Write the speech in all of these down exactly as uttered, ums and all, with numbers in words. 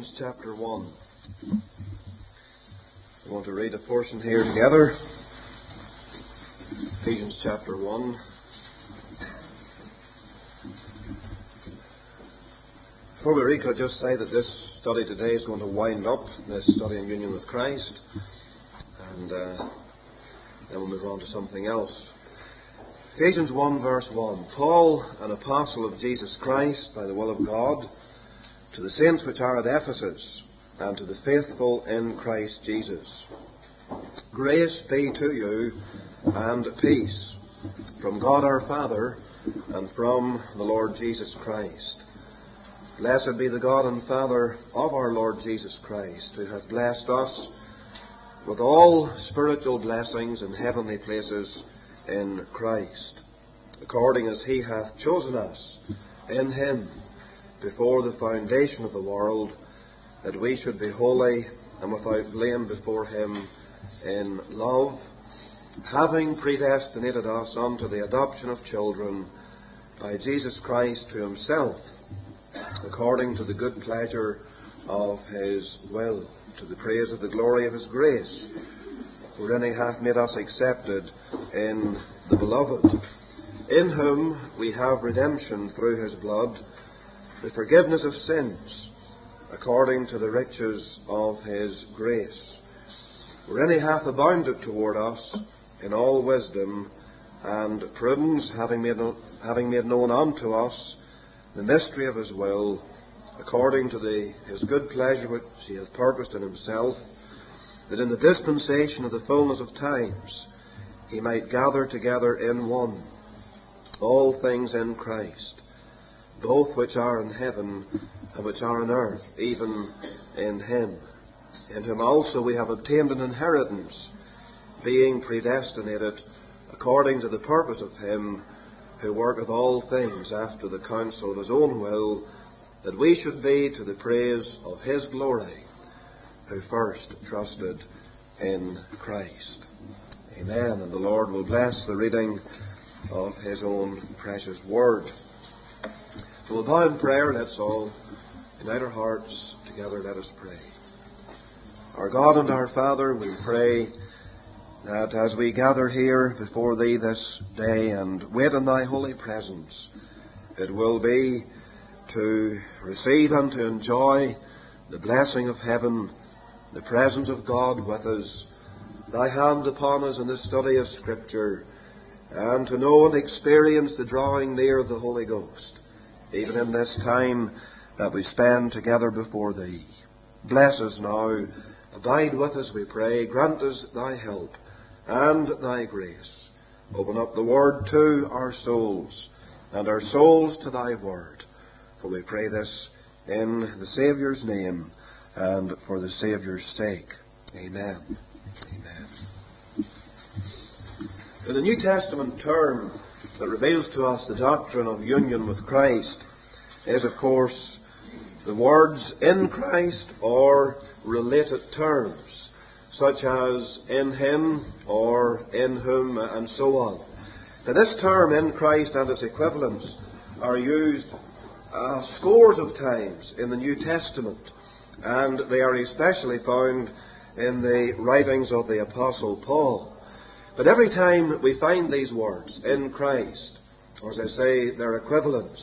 Ephesians chapter one. We want to read a portion here together. Ephesians chapter one. Before we read, could I just say that this study today is going to wind up, this study in union with Christ, and uh, then we'll move on to something else. Ephesians one verse one. Paul, an apostle of Jesus Christ by the will of God, to the saints which are at Ephesus, and to the faithful in Christ Jesus. Grace be to you, and peace, from God our Father, and from the Lord Jesus Christ. Blessed be the God and Father of our Lord Jesus Christ, who hath blessed us with all spiritual blessings in heavenly places in Christ, according as He hath chosen us in Him before the foundation of the world, that we should be holy and without blame before Him in love, having predestinated us unto the adoption of children by Jesus Christ to Himself, according to the good pleasure of His will, to the praise of the glory of His grace, wherein He hath made us accepted in the Beloved, in whom we have redemption through His blood, the forgiveness of sins, according to the riches of His grace, wherein He hath abounded toward us in all wisdom and prudence, having made, having made known unto us the mystery of His will, according to the, His good pleasure which He hath purposed in Himself, that in the dispensation of the fullness of times He might gather together in one all things in Christ, both which are in heaven and which are on earth, even in Him, in whom also we have obtained an inheritance, being predestinated according to the purpose of Him who worketh all things after the counsel of His own will, that we should be to the praise of His glory, who first trusted in Christ. Amen. And the Lord will bless the reading of His own precious word. So we'll bow in prayer. Let's all unite our hearts together. Let us pray. Our God and our Father, we pray that as we gather here before Thee this day and wait in Thy holy presence, it will be to receive and to enjoy the blessing of heaven, the presence of God with us, Thy hand upon us in the study of Scripture, and to know and experience the drawing near of the Holy Ghost, even in this time that we spend together before Thee. Bless us now. Abide with us, we pray. Grant us Thy help and Thy grace. Open up the Word to our souls, and our souls to Thy Word. For we pray this in the Saviour's name and for the Saviour's sake. Amen. Amen. In the New Testament term that reveals to us the doctrine of union with Christ is, of course, the words in Christ or related terms, such as in Him or in whom and so on. Now, this term in Christ and its equivalents are used uh, scores of times in the New Testament, and they are especially found in the writings of the Apostle Paul. But every time we find these words, in Christ, or as I say, their equivalents,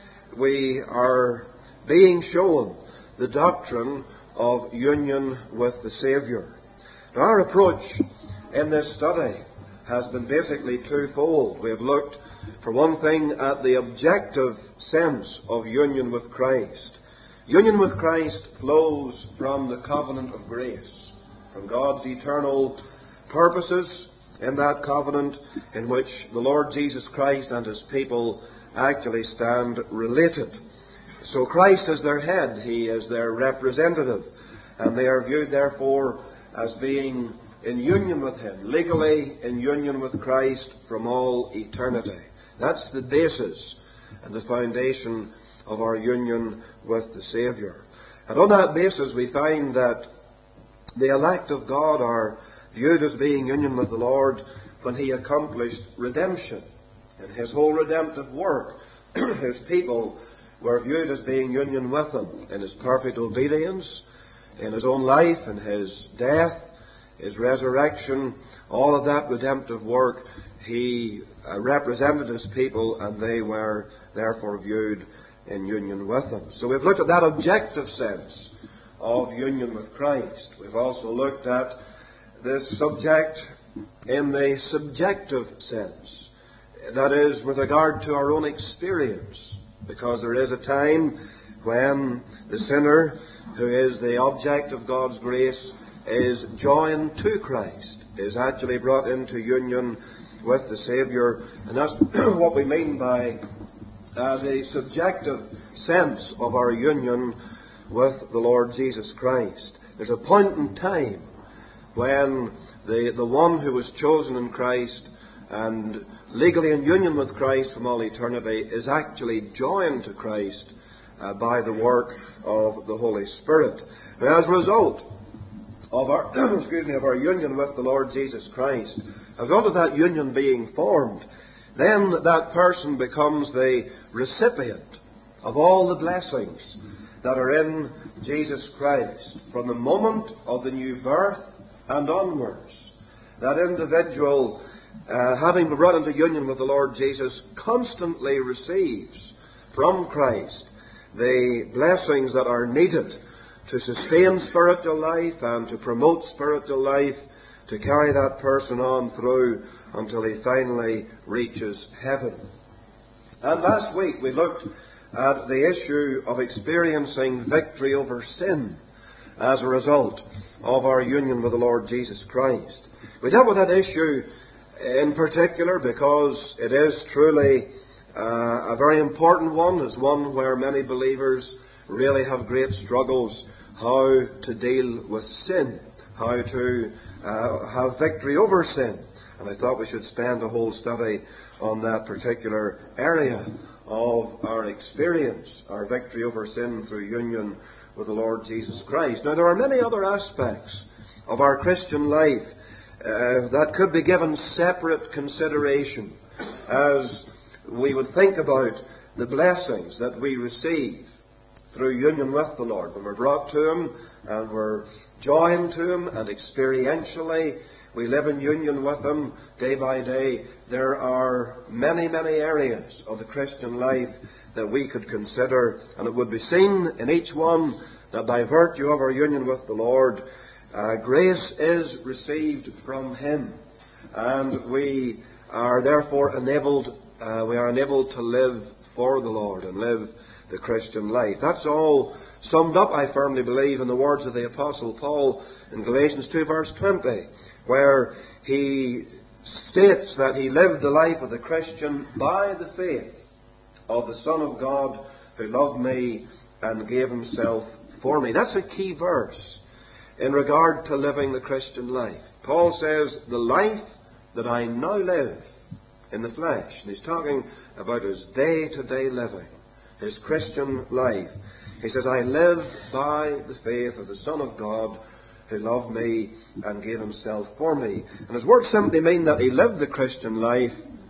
we are being shown the doctrine of union with the Saviour. Now, our approach in this study has been basically twofold. We have looked, for one thing, at the objective sense of union with Christ. Union with Christ flows from the covenant of grace, from God's eternal purposes in that covenant in which the Lord Jesus Christ and His people actually stand related. So Christ is their head, He is their representative, and they are viewed therefore as being in union with Him, legally in union with Christ from all eternity. That's the basis and the foundation of our union with the Saviour. And on that basis we find that the elect of God are viewed as being union with the Lord when He accomplished redemption. In His whole redemptive work, His people were viewed as being union with Him in His perfect obedience, in His own life, in His death, His resurrection, all of that redemptive work. He uh, represented His people, and they were therefore viewed in union with Him. So we've looked at that objective sense of union with Christ. We've also looked at this subject in the subjective sense. That is, with regard to our own experience. Because there is a time when the sinner, who is the object of God's grace, is joined to Christ, is actually brought into union with the Saviour. And that's what we mean by uh, the subjective sense of our union with the Lord Jesus Christ. There's a point in time when the, the one who was chosen in Christ and legally in union with Christ from all eternity is actually joined to Christ uh, by the work of the Holy Spirit. Now, as a result of our excuse me of our union with the Lord Jesus Christ, as a result of that union being formed, then that person becomes the recipient of all the blessings that are in Jesus Christ from the moment of the new birth and onwards. That individual, uh, having been brought into union with the Lord Jesus, constantly receives from Christ the blessings that are needed to sustain spiritual life and to promote spiritual life, to carry that person on through until he finally reaches heaven. And last week we looked at the issue of experiencing victory over sin as a result of our union with the Lord Jesus Christ. We dealt with that issue in particular because it is truly uh, a very important one. It's one where many believers really have great struggles how to deal with sin, how to uh, have victory over sin. And I thought we should spend a whole study on that particular area of our experience, our victory over sin through union with the Lord Jesus Christ. Now, there are many other aspects of our Christian life uh, that could be given separate consideration as we would think about the blessings that we receive through union with the Lord. When we're brought to Him and we're joined to Him and experientially we live in union with Him day by day, there are many, many areas of the Christian life that we could consider, and it would be seen in each one that by virtue of our union with the Lord, uh, grace is received from Him, and we are therefore enabled, uh, we are enabled to live for the Lord and live the Christian life. That's all summed up, I firmly believe, in the words of the Apostle Paul in Galatians two verse twenty, where he states that he lived the life of the Christian by the faith of the Son of God who loved me and gave Himself for me. That's a key verse in regard to living the Christian life. Paul says, the life that I now live in the flesh, and he's talking about his day-to-day living, his Christian life. He says, I live by the faith of the Son of God who loved me and gave Himself for me. And his words simply mean that he lived the Christian life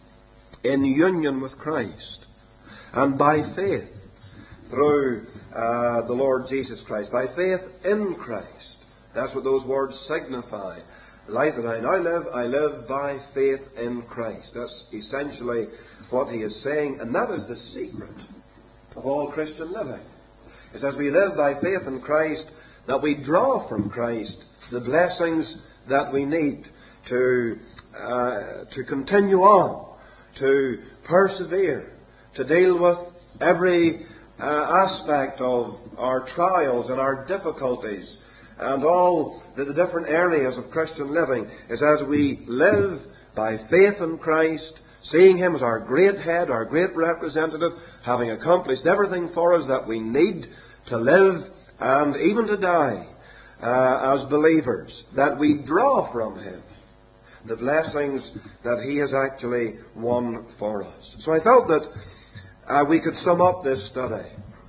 in union with Christ and by faith through uh, the Lord Jesus Christ, by faith in Christ. That's what those words signify. The life that I now live, I live by faith in Christ. That's essentially what he is saying, and that is the secret of all Christian living. It's as we live by faith in Christ that we draw from Christ the blessings that we need to uh, to continue on, to persevere, to deal with every uh, aspect of our trials and our difficulties and all the, the different areas of Christian living. Is as we live by faith in Christ, seeing Him as our great head, our great representative, having accomplished everything for us that we need to live and even to die uh, as believers, that we draw from Him the blessings that He has actually won for us. So I felt that uh, we could sum up this study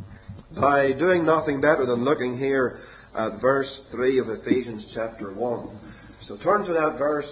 by doing nothing better than looking here at verse three of Ephesians chapter one. So turn to that verse,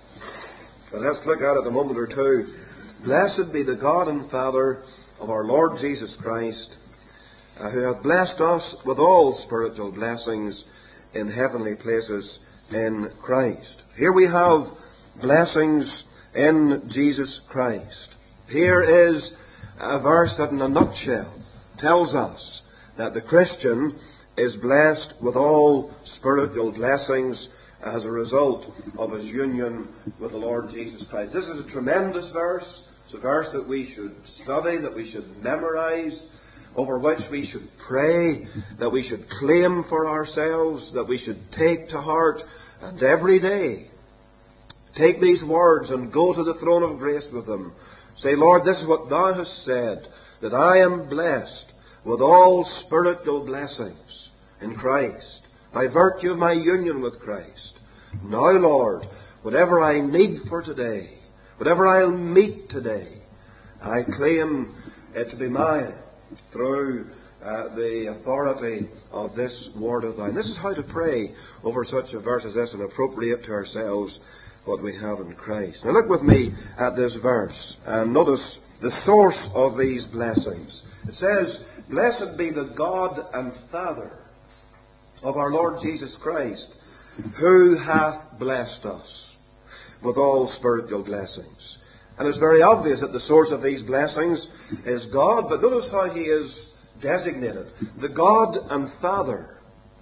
and let's look at it a moment or two. Blessed be the God and Father of our Lord Jesus Christ, uh, who hath blessed us with all spiritual blessings in heavenly places in Christ. Here we have blessings in Jesus Christ. Here is a verse that in a nutshell tells us that the Christian is blessed with all spiritual blessings as a result of his union with the Lord Jesus Christ. This is a tremendous verse. It's a verse that we should study, that we should memorize, over which we should pray, that we should claim for ourselves, that we should take to heart, and every day take these words and go to the throne of grace with them. Say, Lord, this is what Thou hast said, that I am blessed with all spiritual blessings in Christ, by virtue of my union with Christ. Now, Lord, whatever I need for today, whatever I'll meet today, I claim it to be mine through uh, the authority of this word of Thine. This is how to pray over such a verse as this and appropriate to ourselves what we have in Christ. Now look with me at this verse and notice the source of these blessings. It says, Blessed be the God and Father of our Lord Jesus Christ, who hath blessed us with all spiritual blessings. And it's very obvious that the source of these blessings is God, but notice how He is designated. The God and Father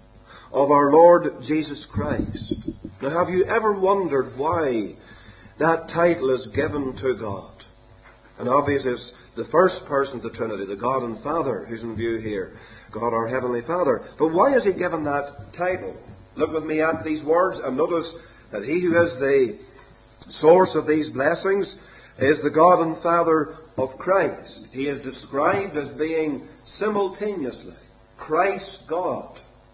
of our Lord Jesus Christ. Now, have you ever wondered why that title is given to God? And obviously it's the first person of the Trinity, the God and Father, who's in view here. God our Heavenly Father. But why is He given that title? Look with me at these words and notice that He who is the source of these blessings is the God and Father of Christ. He is described as being simultaneously Christ God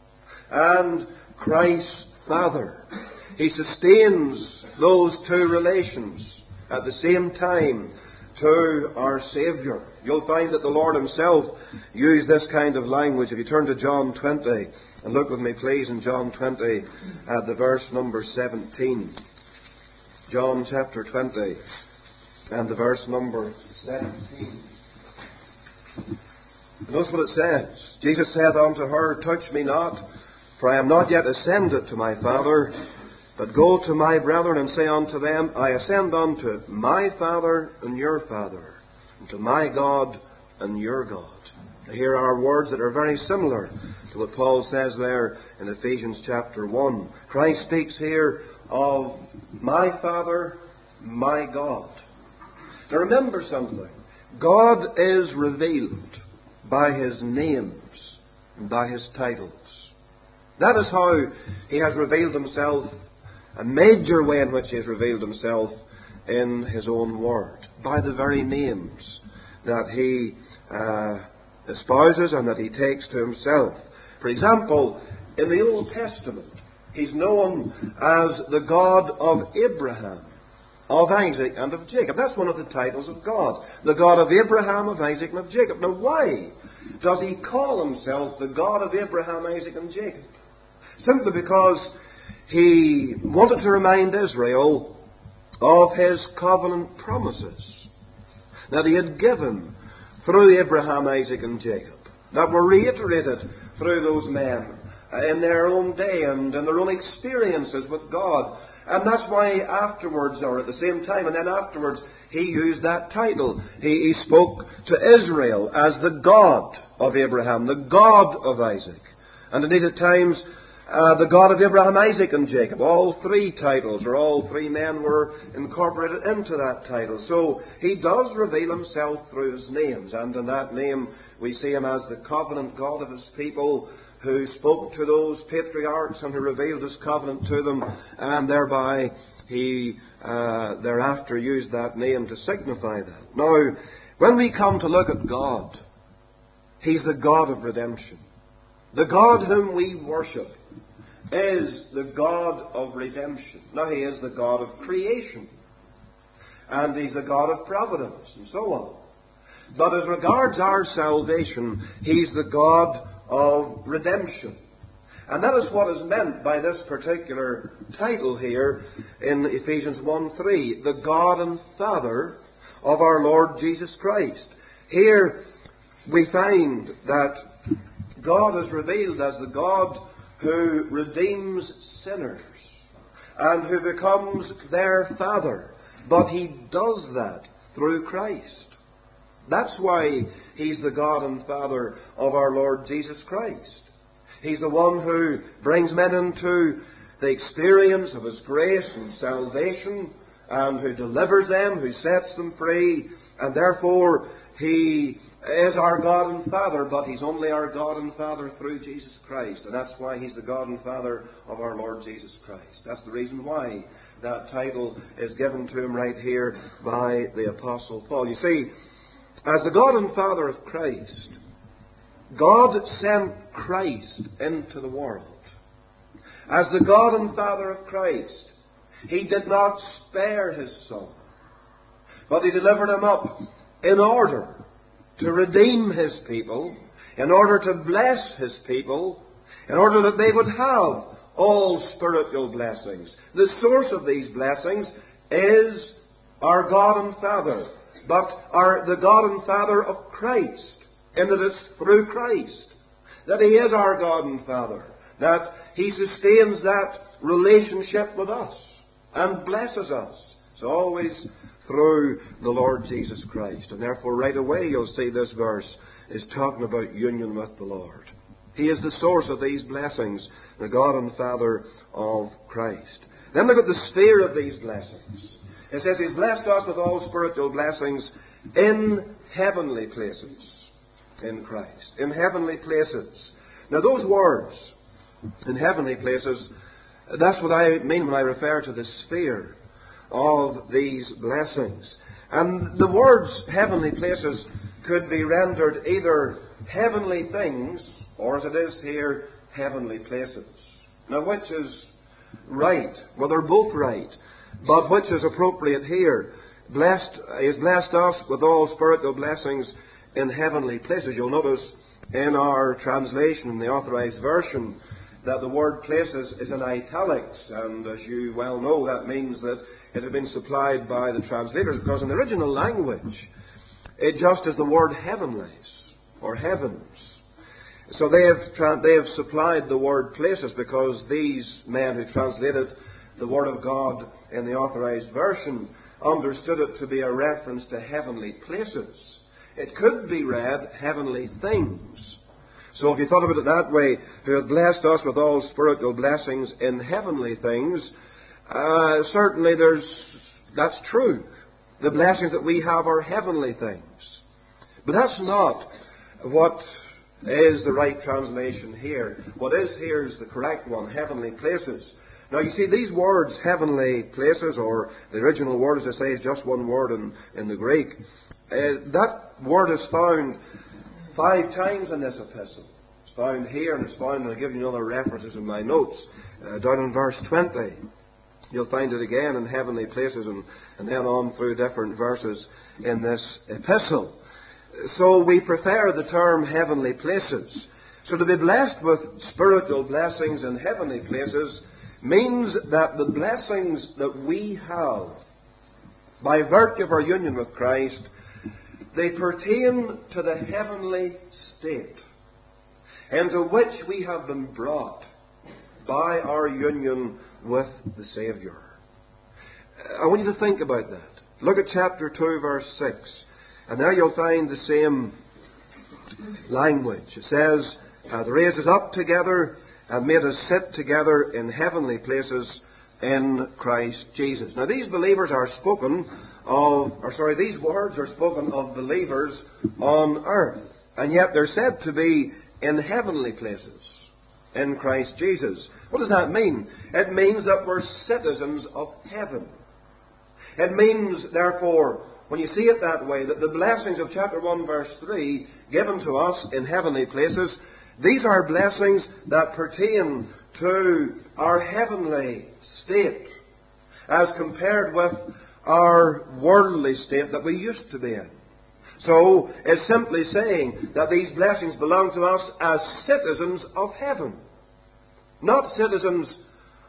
and Christ Father. He sustains those two relations at the same time to our Saviour. You'll find that the Lord Himself used this kind of language. If you turn to John twenty, and look with me please in John twenty at the verse number seventeen. John chapter twenty and the verse number seventeen. Notice what it says. Jesus saith unto her, Touch me not, for I am not yet ascended to my Father, but go to my brethren and say unto them, I ascend unto my Father and your Father, and to my God and your God. Here are words that are very similar to what Paul says there in Ephesians chapter one. Christ speaks here of my Father, my God. Now remember something. God is revealed by His names and by His titles. That is how He has revealed Himself, a major way in which He has revealed Himself in His own Word, by the very names that He uh, espouses and that He takes to Himself. For example, in the Old Testament, He's known as the God of Abraham, of Isaac and of Jacob. That's one of the titles of God. The God of Abraham, of Isaac and of Jacob. Now why does He call Himself the God of Abraham, Isaac and Jacob? Simply because He wanted to remind Israel of His covenant promises that He had given through Abraham, Isaac and Jacob, that were reiterated through those men in their own day and in their own experiences with God. And that's why afterwards, or at the same time, and then afterwards, He used that title. He, he spoke to Israel as the God of Abraham, the God of Isaac, and indeed at times uh, the God of Abraham, Isaac and Jacob. All three titles, or all three men, were incorporated into that title. So He does reveal Himself through His names, and in that name we see Him as the covenant God of His people, who spoke to those patriarchs and who revealed His covenant to them, and thereby He uh, thereafter used that name to signify that. Now, when we come to look at God, He's the God of redemption. The God whom we worship is the God of redemption. Now, He is the God of creation, and He's the God of providence, and so on. But as regards our salvation, He's the God of redemption. And that is what is meant by this particular title here in Ephesians one three, the God and Father of our Lord Jesus Christ. Here we find that God is revealed as the God who redeems sinners and who becomes their Father. But He does that through Christ. That's why He's the God and Father of our Lord Jesus Christ. He's the one who brings men into the experience of His grace and salvation, and who delivers them, who sets them free, and therefore He is our God and Father, but He's only our God and Father through Jesus Christ. And that's why He's the God and Father of our Lord Jesus Christ. That's the reason why that title is given to Him right here by the Apostle Paul. You see, as the God and Father of Christ, God sent Christ into the world. As the God and Father of Christ, He did not spare His Son, but He delivered Him up in order to redeem His people, in order to bless His people, in order that they would have all spiritual blessings. The source of these blessings is our God and Father, but our, the God and Father of Christ, in that it's through Christ that He is our God and Father, that He sustains that relationship with us and blesses us. It's always through the Lord Jesus Christ. And therefore right away you'll see this verse is talking about union with the Lord. He is the source of these blessings, the God and Father of Christ. Then look at the sphere of these blessings. It says He's blessed us with all spiritual blessings in heavenly places in Christ. In heavenly places. Now those words, in heavenly places, that's what I mean when I refer to the sphere of these blessings. And the words heavenly places could be rendered either heavenly things, or as it is here, heavenly places. Now which is right? Well, they're both right. But which is appropriate here? Blessed, He's blessed us with all spiritual blessings in heavenly places. You'll notice in our translation, in the Authorized Version, that the word places is in italics, and as you well know, that means that it has been supplied by the translators, because in the original language it just is the word heavenlies or heavens. So they have tra- they have supplied the word places because these men who translated the Word of God in the Authorized Version understood it to be a reference to heavenly places. It could be read heavenly things. So if you thought about it that way, who hath blessed us with all spiritual blessings in heavenly things, uh, certainly there's that's true. The blessings that we have are heavenly things. But that's not what is the right translation here. What is here is the correct one, heavenly places. Now you see, these words, heavenly places, or the original word, as I say, is just one word in, in the Greek. Uh, that word is found five times in this epistle. It's found here, and it's found, and I'll give you other references in my notes, uh, down in verse twenty. You'll find it again in heavenly places, and, and then on through different verses in this epistle. So we prefer the term heavenly places. So to be blessed with spiritual blessings in heavenly places means that the blessings that we have by virtue of our union with Christ, they pertain to the heavenly state into which we have been brought by our union with the Saviour. I want you to think about that. Look at chapter two, verse six. And there you'll find the same language. It says, hath raised us up together and made us sit together in heavenly places in Christ Jesus. Now these believers are spoken of, or sorry, these words are spoken of believers on earth. And yet they're said to be in heavenly places in Christ Jesus. What does that mean? It means that we're citizens of heaven. It means, therefore, when you see it that way, that the blessings of chapter one, verse three, given to us in heavenly places, these are blessings that pertain to our heavenly state as compared with our worldly state that we used to be in. So it's simply saying that these blessings belong to us as citizens of heaven, not citizens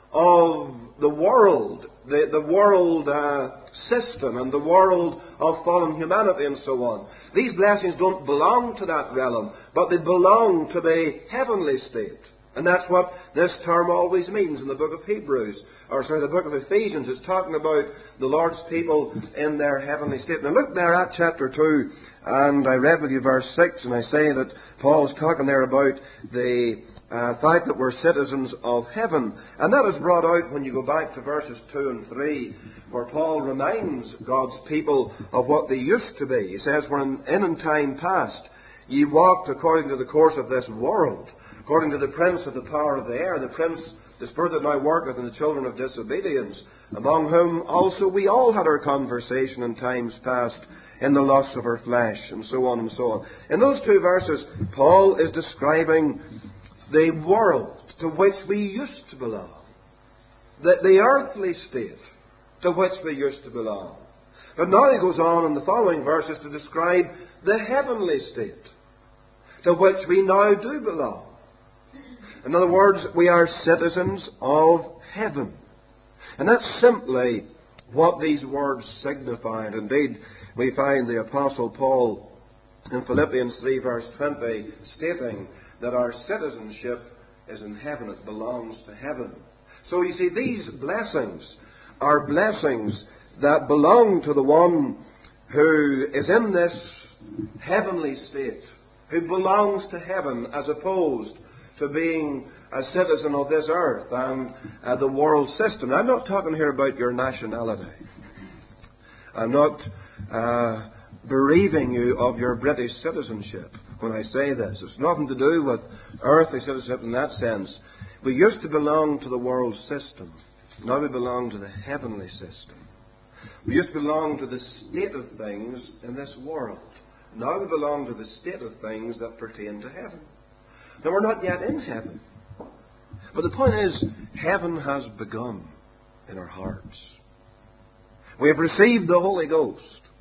of the world, the, the world uh, system and the world of fallen humanity and so on. These blessings don't belong to that realm, but they belong to the heavenly state. And that's what this term always means in the book of Hebrews, or sorry, the book of Ephesians. It's talking about the Lord's people in their heavenly state. Now look there at chapter two, and I read with you verse six, and I say that Paul's talking there about the uh, fact that we're citizens of heaven. And that is brought out when you go back to verses two and three, where Paul reminds God's people of what they used to be. He says, "For in, in time past ye walked according to the course of this world, according to the prince of the power of the air, the prince, the spirit that now worketh in the children of disobedience, among whom also we all had our conversation in times past, in the lusts of our flesh," and so on and so on. In those two verses, Paul is describing the world to which we used to belong, the, the earthly state to which we used to belong. But now he goes on in the following verses to describe the heavenly state to which we now do belong. In other words, we are citizens of heaven. And that's simply what these words signify. And indeed, we find the Apostle Paul in Philippians three verse twenty stating that our citizenship is in heaven. It belongs to heaven. So you see, these blessings are blessings that belong to the one who is in this heavenly state, who belongs to heaven, as opposed to being a citizen of this earth and uh, the world system. I'm not talking here about your nationality. I'm not uh, bereaving you of your British citizenship when I say this. It's nothing to do with earthly citizenship in that sense. We used to belong to the world system. Now we belong to the heavenly system. We used to belong to the state of things in this world. Now we belong to the state of things that pertain to heaven. Now we're not yet in heaven. But the point is, heaven has begun in our hearts. We have received the Holy Ghost.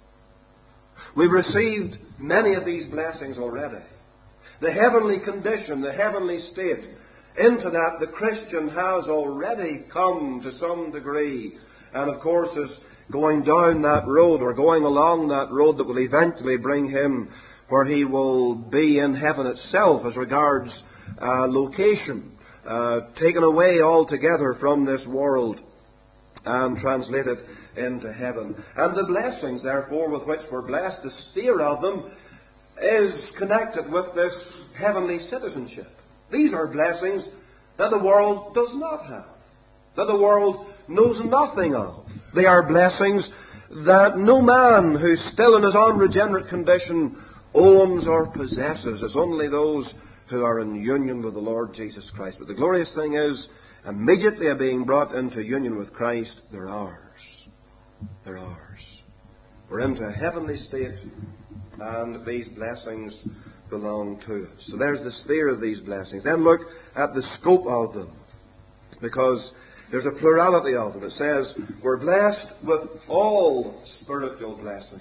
We've received many of these blessings already. The heavenly condition, the heavenly state, into that the Christian has already come to some degree, and of course is going down that road, or going along that road that will eventually bring him where he will be in heaven itself as regards uh, location, uh, taken away altogether from this world and translated into heaven. And the blessings, therefore, with which we're blessed, the sphere of them, is connected with this heavenly citizenship. These are blessings that the world does not have, that the world knows nothing of. They are blessings that no man who's still in his unregenerate condition owns or possesses. It's only those who are in union with the Lord Jesus Christ. But the glorious thing is, immediately being brought into union with Christ, they're ours. They're ours. We're into a heavenly state, and these blessings belong to us. So there's the sphere of these blessings. Then look at the scope of them, because there's a plurality of them. It says we're blessed with all spiritual blessings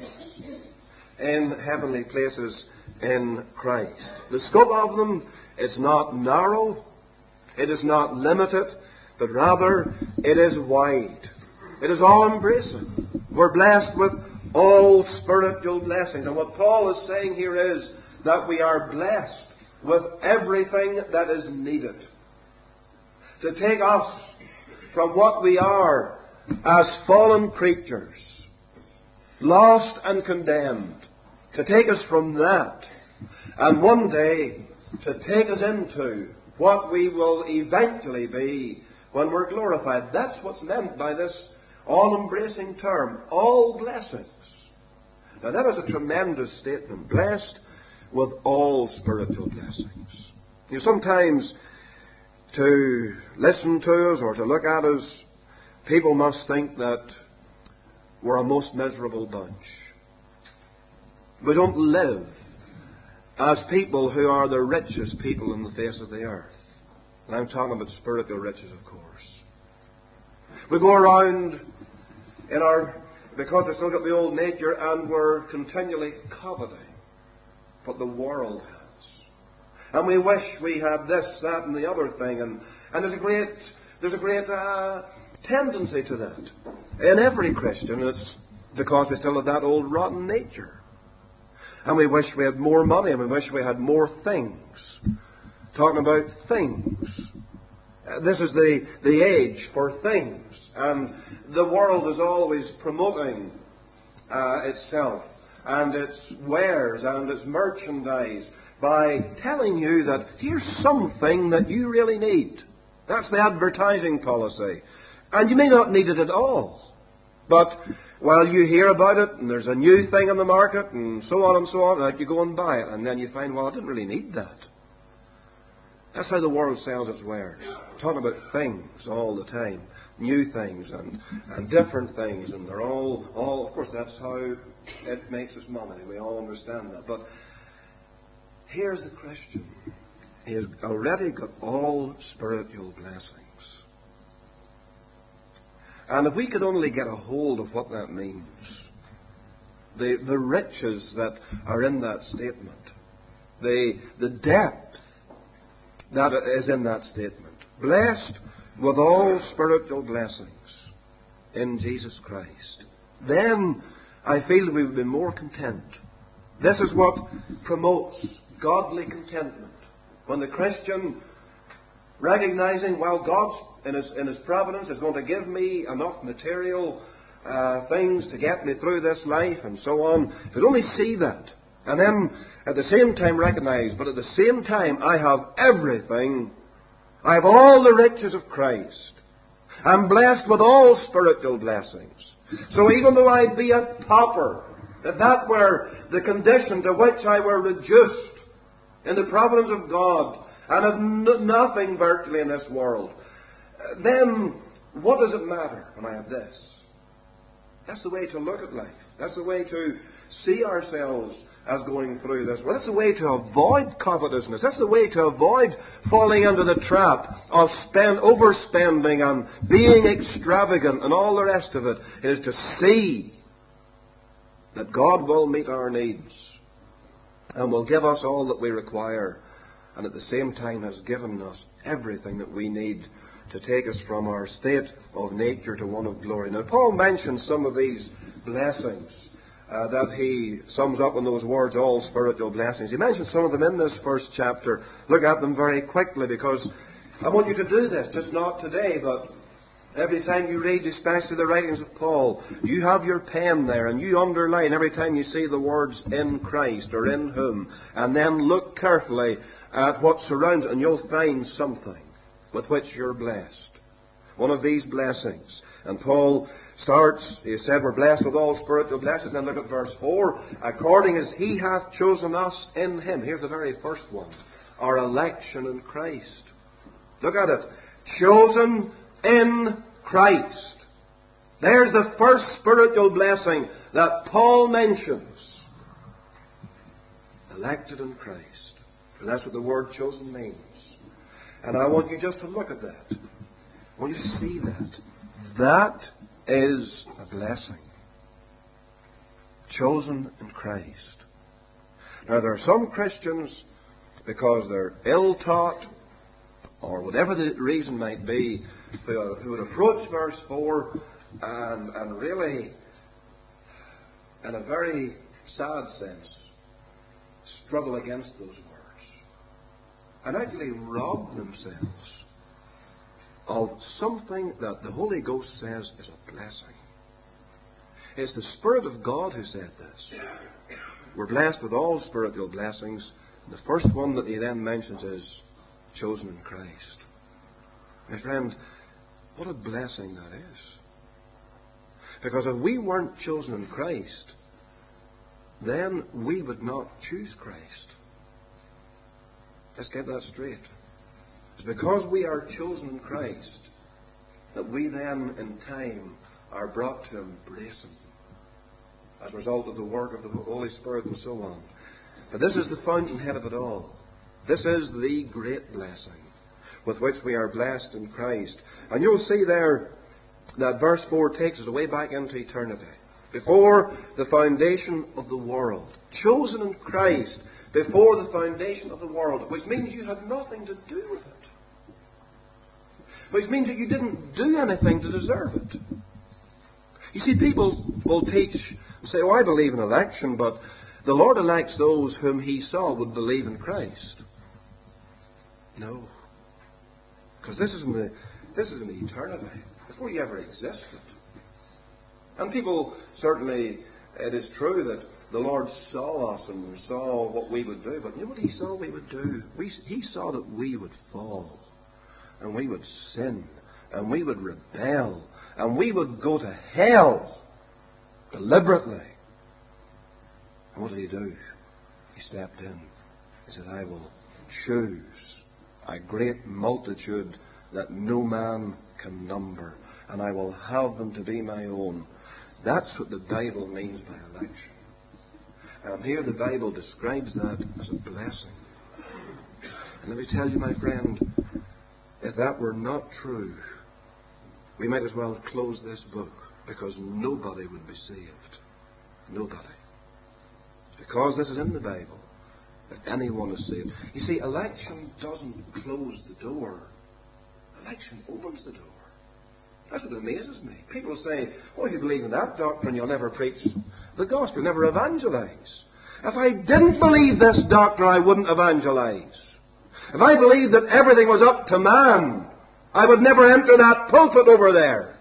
in heavenly places in Christ. The scope of them is not narrow, it is not limited, but rather it is wide. It is all-embracing. We're blessed with all spiritual blessings. And what Paul is saying here is that we are blessed with everything that is needed to take us from what we are as fallen creatures, lost and condemned, to take us from that, and one day to take us into what we will eventually be when we're glorified. That's what's meant by this all-embracing term, all blessings. Now that is a tremendous statement. Blessed with all spiritual blessings. You know, sometimes to listen to us or to look at us, people must think that we're a most miserable bunch. We don't live as people who are the richest people on the face of the earth. And I'm talking about spiritual riches, of course. We go around in our, because we still got the old nature, and we're continually coveting what the world has. And we wish we had this, that, and the other thing. And, and there's a great, There's a great uh, tendency to that in every Christian. It's because we still have that old rotten nature. And we wish we had more money, and we wish we had more things. Talking about things. Uh, this is the, the age for things. And the world is always promoting uh, itself and its wares and its merchandise by telling you that here's something that you really need. That's the advertising policy. And you may not need it at all. But while you hear about it, and there's a new thing on the market, and so on and so on, and you go and buy it, and then you find, well, I didn't really need that. That's how the world sells its wares. Talking about things all the time. New things and, and different things. And they're all, all, of course, that's how it makes us money. We all understand that. But here's the Christian. He has already got all spiritual blessings. And if we could only get a hold of what that means, the, the riches that are in that statement, the, the depth that is in that statement, blessed with all spiritual blessings in Jesus Christ, then I feel we would be more content. This is what promotes godly contentment. When the Christian, recognizing, well, God's in His, in His providence is going to give me enough material uh, things to get me through this life and so on. If you'd only see that, and then at the same time recognize, but at the same time I have everything. I have all the riches of Christ. I'm blessed with all spiritual blessings. So even though I be a pauper, if that were the condition to which I were reduced in the providence of God, and have n- nothing virtually in this world, then what does it matter when I have this? That's the way to look at life. That's the way to see ourselves as going through this. Well, that's the way to avoid covetousness. That's the way to avoid falling into the trap of spend, overspending and being extravagant and all the rest of it, is to see that God will meet our needs and will give us all that we require, and at the same time has given us everything that we need to take us from our state of nature to one of glory. Now, Paul mentions some of these blessings uh, that he sums up in those words, all spiritual blessings. He mentions some of them in this first chapter. Look at them very quickly, because I want you to do this, just not today, but every time you read, especially the writings of Paul, you have your pen there and you underline every time you see the words in Christ or in whom, and then look carefully at what surrounds it, and you'll find something with which you're blessed. One of these blessings. And Paul starts, he said, we're blessed with all spiritual blessings. Then look at verse four. According as He hath chosen us in Him. Here's the very first one. Our election in Christ. Look at it. Chosen in Christ. There's the first spiritual blessing that Paul mentions. Elected in Christ. And that's what the word chosen means. And I want you just to look at that. I want you to see that. That is a blessing. Chosen in Christ. Now there are some Christians, because they're ill-taught, or whatever the reason might be, who, who would approach verse four and, and really, in a very sad sense, struggle against those words. And actually rob themselves of something that the Holy Ghost says is a blessing. It's the Spirit of God who said this. We're blessed with all spiritual blessings. And the first one that he then mentions is chosen in Christ. My friend, what a blessing that is. Because if we weren't chosen in Christ, then we would not choose Christ. Let's get that straight. It's because we are chosen in Christ that we then, in time, are brought to embrace Him as a result of the work of the Holy Spirit and so on. But this is the fountainhead of it all. This is the great blessing with which we are blessed in Christ. And you'll see there that verse four takes us way back into eternity. Before the foundation of the world. Chosen in Christ before the foundation of the world. Which means you had nothing to do with it. Which means that you didn't do anything to deserve it. You see, people will teach, say, oh, I believe in election, but the Lord elects those whom He saw would believe in Christ. No. Because this is in the this is in the eternity, before you ever existed. And people, certainly, it is true that the Lord saw us and saw what we would do. But you know what He saw we would do? We, he saw that we would fall. And we would sin. And we would rebel. And we would go to hell. Deliberately. And what did He do? He stepped in. He said, I will choose a great multitude that no man can number. And I will have them to be my own. That's what the Bible means by election. And here the Bible describes that as a blessing. And let me tell you, my friend, if that were not true, we might as well close this book, because nobody would be saved. Nobody. Because this is in the Bible, that anyone is saved. You see, election doesn't close the door. Election opens the door. That's what amazes me. People say, oh, if you believe in that doctrine, you'll never preach the gospel, never evangelize. If I didn't believe this doctrine, I wouldn't evangelize. If I believed that everything was up to man, I would never enter that pulpit over there.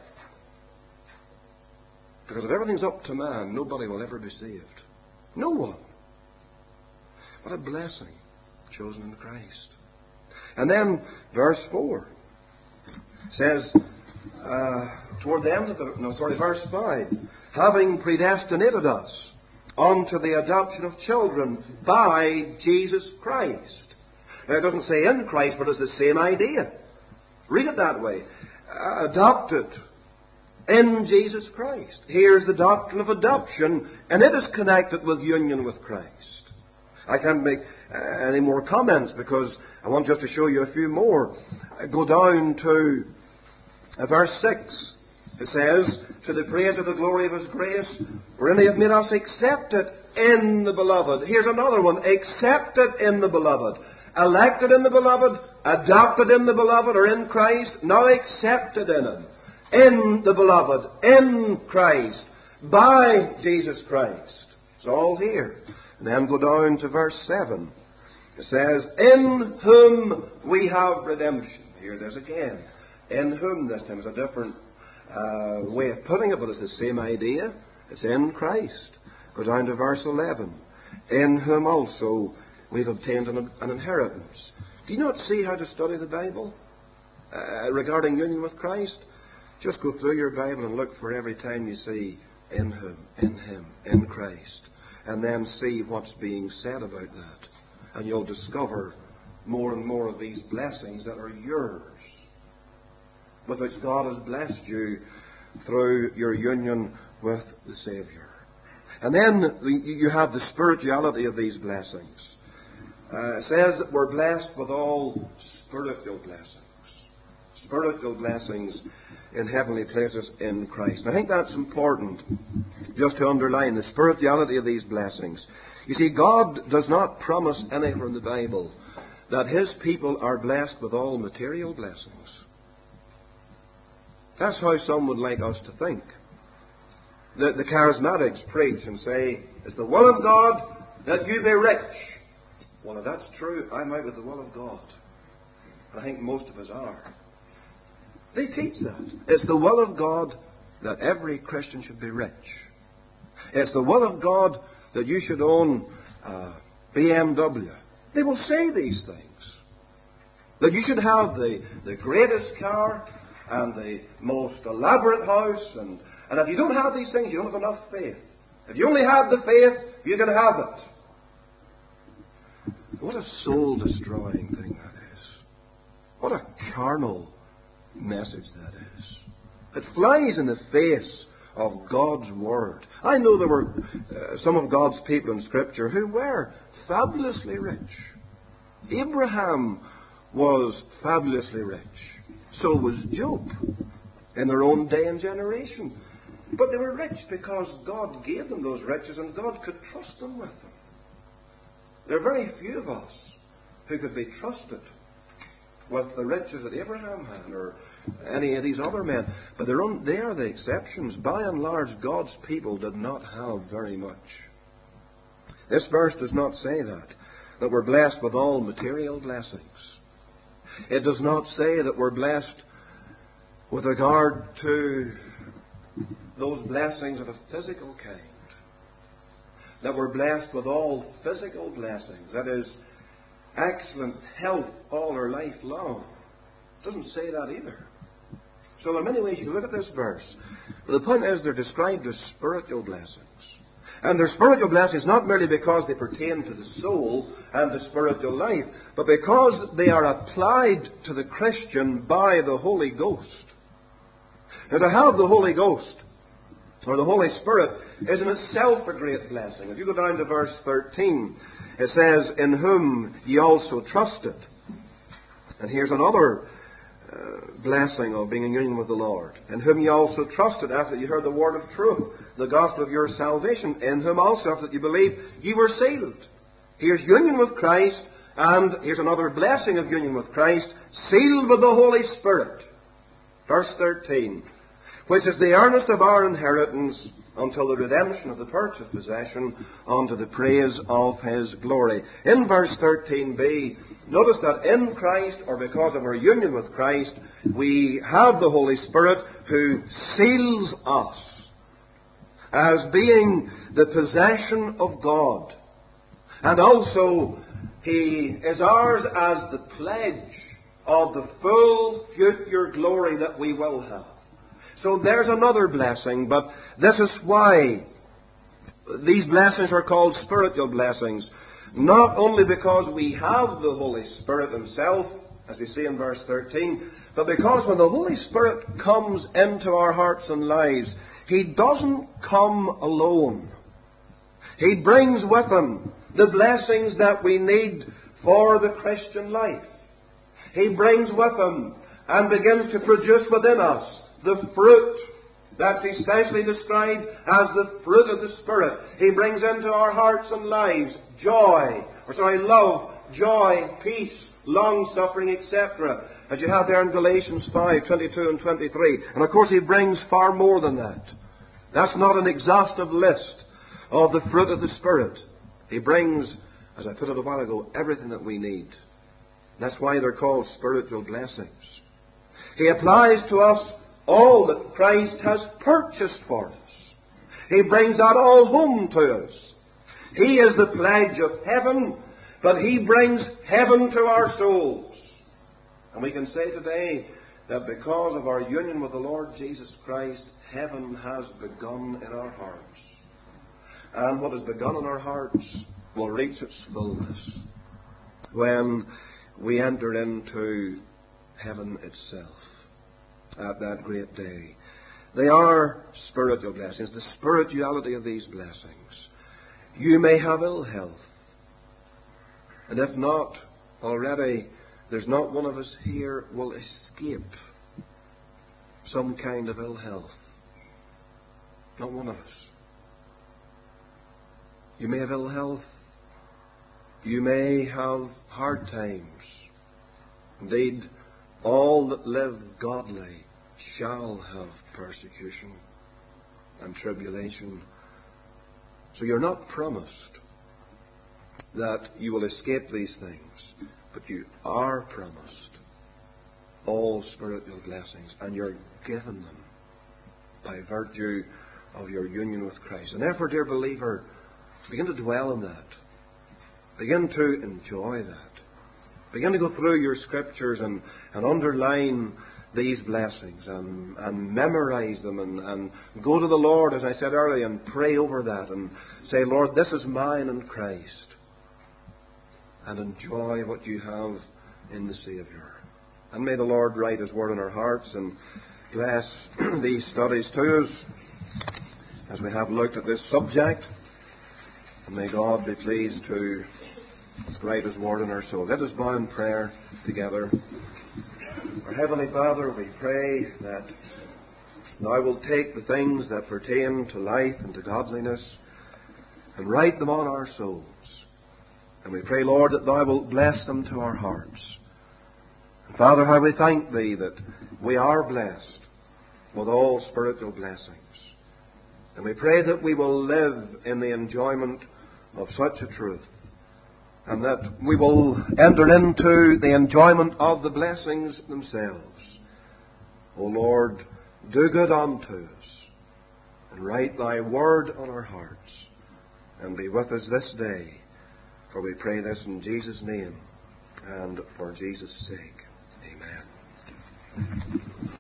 Because if everything's up to man, nobody will ever be saved. No one. What a blessing, chosen in Christ. And then, verse four says, uh, toward the end of the, no, sorry, verse five, having predestinated us unto the adoption of children by Jesus Christ. Now, it doesn't say in Christ, but it's the same idea. Read it that way. Uh, adopted in Jesus Christ. Here's the doctrine of adoption, and it is connected with union with Christ. I can't make uh, any more comments because I want just to show you a few more. I go down to uh, verse six. It says, to the praise of the glory of His grace, wherein He hath made us accepted in the Beloved. Here's another one. Accepted in the Beloved. Elected in the Beloved, adopted in the Beloved, or in Christ, now accepted in Him. In the Beloved, in Christ, by Jesus Christ. It's all here. And then go down to verse seven. It says, in whom we have redemption. Here it is again. In whom this time is a different uh, way of putting it, but it's the same idea. It's in Christ. Go down to verse eleven. In whom also we've obtained an, an inheritance. Do you not see how to study the Bible uh, regarding union with Christ? Just go through your Bible and look for every time you see in whom, in Him, in Christ. And then see what's being said about that. And you'll discover more and more of these blessings that are yours, with which God has blessed you through your union with the Saviour. And then you have the spirituality of these blessings. Uh, it says that we're blessed with all spiritual blessings. Spiritual blessings in heavenly places in Christ. And I think that's important just to underline the spirituality of these blessings. You see, God does not promise anywhere in the Bible that His people are blessed with all material blessings. That's how some would like us to think. The, the charismatics preach and say, it's the will of God that you be rich. Well, if that's true, I'm out of the will of God. And I think most of us are. They teach that. It's the will of God that every Christian should be rich. It's the will of God that you should own a B M W. They will say these things. That you should have the, the greatest car and the most elaborate house. And, and if you don't have these things, you don't have enough faith. If you only have the faith, you can have it. What a soul-destroying thing that is. What a carnal message that is. It flies in the face of God's Word. I know there were uh, some of God's people in Scripture who were fabulously rich. Abraham was fabulously rich. So was Job in their own day and generation. But they were rich because God gave them those riches and God could trust them with them. There are very few of us who could be trusted with the riches that Abraham had or any of these other men. But they're un- they are the exceptions. By and large, God's people did not have very much. This verse does not say that, that we're blessed with all material blessings. It does not say that we're blessed with regard to those blessings of a physical kind. That we're blessed with all physical blessings. That is, excellent health all our life long. It doesn't say that either. So there are many ways you can look at this verse. But the point is they're described as spiritual blessings. And they're spiritual blessings not merely because they pertain to the soul and the spiritual life, but because they are applied to the Christian by the Holy Ghost. Now, to have the Holy Ghost, or the Holy Spirit, is in itself a great blessing. If you go down to verse thirteen, it says, "In whom ye also trusted." And here's another uh, blessing of being in union with the Lord. "In whom ye also trusted, after you heard the word of truth, the gospel of your salvation, in whom also, after you believed, ye were sealed." Here's union with Christ, and here's another blessing of union with Christ, sealed with the Holy Spirit. Verse thirteen, "Which is the earnest of our inheritance until the redemption of the purchased possession unto the praise of His glory." In verse thirteen b, notice that in Christ, or because of our union with Christ, we have the Holy Spirit who seals us as being the possession of God. And also, He is ours as the pledge of the full future glory that we will have. So there's another blessing, but this is why these blessings are called spiritual blessings. Not only because we have the Holy Spirit Himself, as we see in verse thirteen, but because when the Holy Spirit comes into our hearts and lives, He doesn't come alone. He brings with Him the blessings that we need for the Christian life. He brings with Him and begins to produce within us the fruit that's especially described as the fruit of the Spirit. He brings into our hearts and lives joy, or sorry, love, joy, peace, long-suffering, et cetera, as you have there in Galatians five, twenty-two and twenty-three. And of course He brings far more than that. That's not an exhaustive list of the fruit of the Spirit. He brings, as I put it a while ago, everything that we need. That's why they're called spiritual blessings. He applies to us all that Christ has purchased for us. He brings that all home to us. He is the pledge of heaven, but He brings heaven to our souls. And we can say today that because of our union with the Lord Jesus Christ, heaven has begun in our hearts. And what has begun in our hearts will reach its fullness when we enter into heaven itself at that great day. They are spiritual blessings, the spirituality of these blessings. You may have ill health, and if not already, there's not one of us here will escape some kind of ill health. Not one of us. You may have ill health. You may have hard times. Indeed, all that live godly shall have persecution and tribulation. So you're not promised that you will escape these things, but you are promised all spiritual blessings, and you're given them by virtue of your union with Christ. And therefore, dear believer, begin to dwell on that. Begin to enjoy that. Begin to go through your scriptures and, and underline these blessings and, and memorize them and, and go to the Lord, as I said earlier, and pray over that and say, Lord, this is mine in Christ. And enjoy what you have in the Saviour. And may the Lord write His word in our hearts and bless these studies to us as we have looked at this subject. And may God be pleased to write His word in our soul. Let us bow in prayer together. Our Heavenly Father, we pray that Thou wilt take the things that pertain to life and to godliness and write them on our souls. And we pray, Lord, that Thou wilt bless them to our hearts. Father, how we thank Thee that we are blessed with all spiritual blessings. And we pray that we will live in the enjoyment of such a truth, and that we will enter into the enjoyment of the blessings themselves. O Lord, do good unto us, and write Thy word on our hearts, and be with us this day. For we pray this in Jesus' name, and for Jesus' sake. Amen.